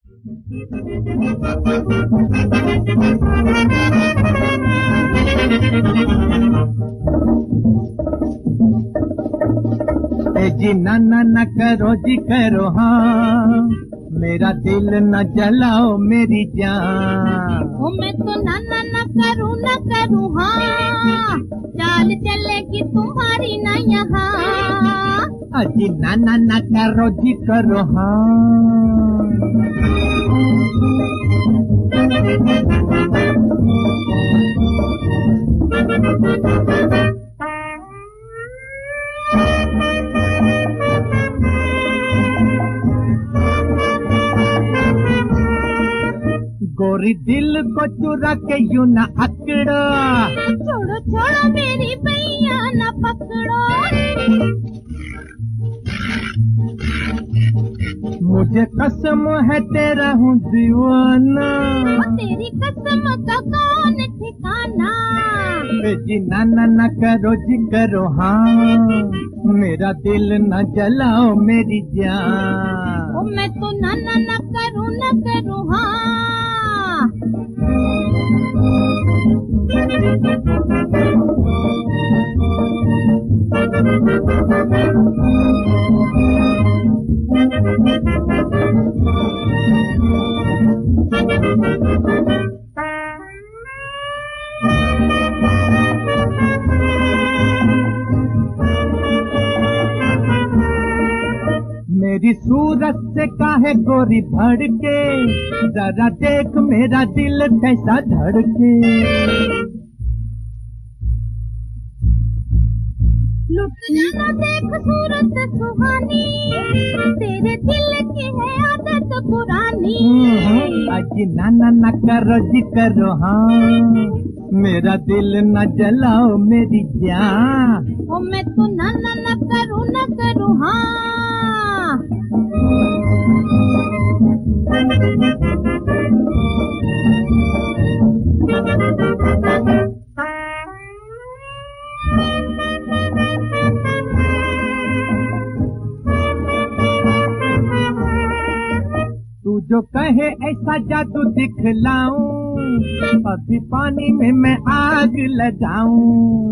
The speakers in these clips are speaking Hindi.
जी ना ना ना करो जी करो हाँ, मेरा दिल न जलाओ मेरी जान। ओ मैं तो ना करूँ हाँ, चाल चलेगी तुम्हारी ना यहाँ। अजी ना ना ना करो जी करो हाँ। गोरी दिल को चुरा के यूं न अकड़ो, छोड़ो छोड़ो मेरी भैया न पकड़ो। मुझे कसम है तेरा हूँ दीवाना, तेरी कसम का कौन ठिकाना। जी ना ना ना करो जी करो हाँ, मेरा दिल न जलाओ मेरी जान। ओ मैं तो ना करूँ हाँ। मेरी सूरत से काहे गोरी भड़के, जरा देख मेरा दिल कैसा धड़के। लुटना देख सूरत सुहानी, तेरे दिल की है आदत पुरानी। अजी ना ना ना करो जी करो हाँ, मेरा दिल न जलाओ मेरी जान। ओ मैं तो ना करूँ हाँ। तू जो कहे ऐसा जादू दिखलाऊं, अभी पानी में मैं आग लगाऊं।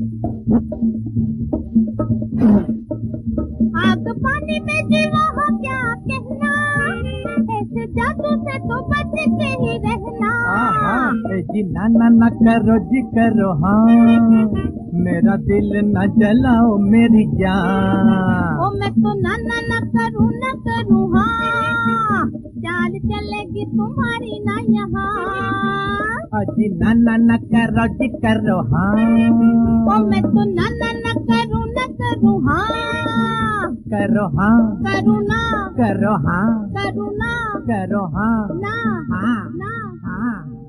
आग पानी में जीवा हो क्या कहना, ऐसे जादू से तो बच के ही रहना। जी ना ना ना करो जी करो हाँ, मेरा दिल न जलाओ मेरी जान। ओ मैं तो ना करूँ हाँ, चाल चलेगी तुम्हारी ना यहाँ। अजी ना ना ना करो जी करो हाँ। ओ मैं तो ना करूँ हाँ। करो हाँ करुणा करो हाँ करुणा करो हाँ ना हाँ ना हाँ।